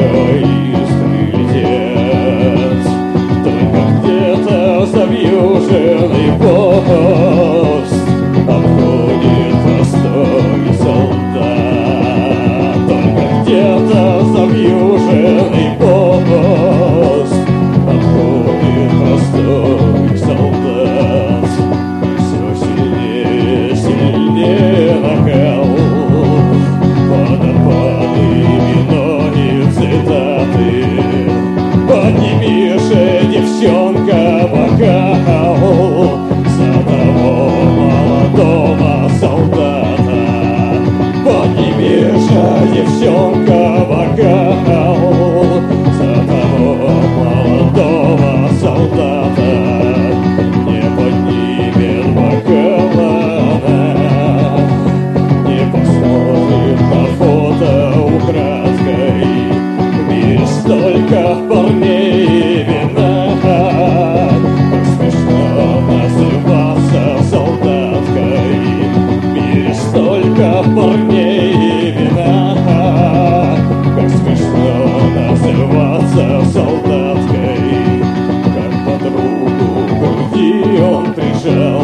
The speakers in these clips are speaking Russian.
прилететь. Только где-то завьюженный пост обходит простой солдат. Только где-то завьюженный пост обходит простой солдат. Все сильнее, сильнее накал, водопадами ноги цитаты. Подними же, девчонка, бокал за того молодого солдата. Подними же, девчонка, бокал за того молодого солдата. Не поднимет бокала она, не посмотрит на фото украдкой. В мире столько парней и вина, как смешно называться солдаткой. В мире столько парней и вина, как смешно называться солдаткой. Как подругу к груди он прижал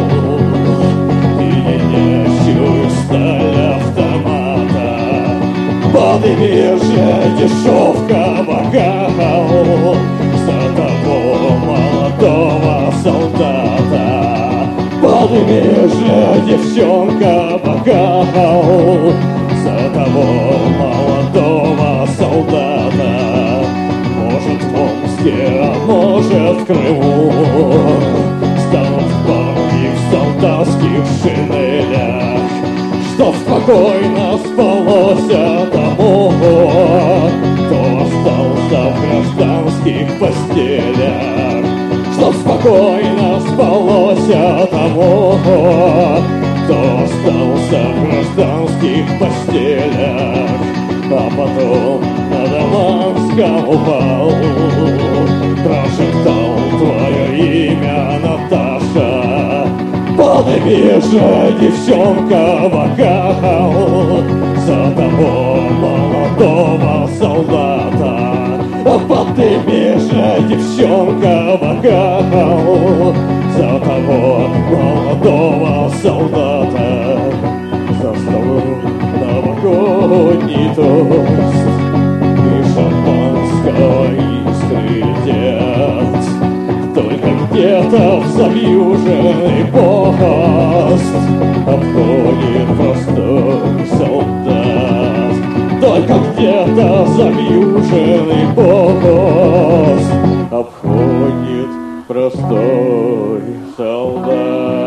и ледящую сталь автомата. Подними же, дешевка, бокал за того молодого солдата. Подними же, девчонка, бокал за того молодого солдата. Может, в Омске, а может, в Крыму станут парни в солдатских шинелях, что спокойно спалось тому, кто остался в гражданских постелях. Что спокойно спалось тому, кто остался в гражданских постелях. А потом на Даманском упал, прошептал твое имя, Наташа. Подними же, девчонка, бокал за того молодого солдата. Подними же, девчонка, бокал за того молодого солдата. За столом новогодний тост и шампанского искры летят. Только где-то в завьюженный пост обходит простой солдат. Только где-то завьюженный пост обходит простой солдат.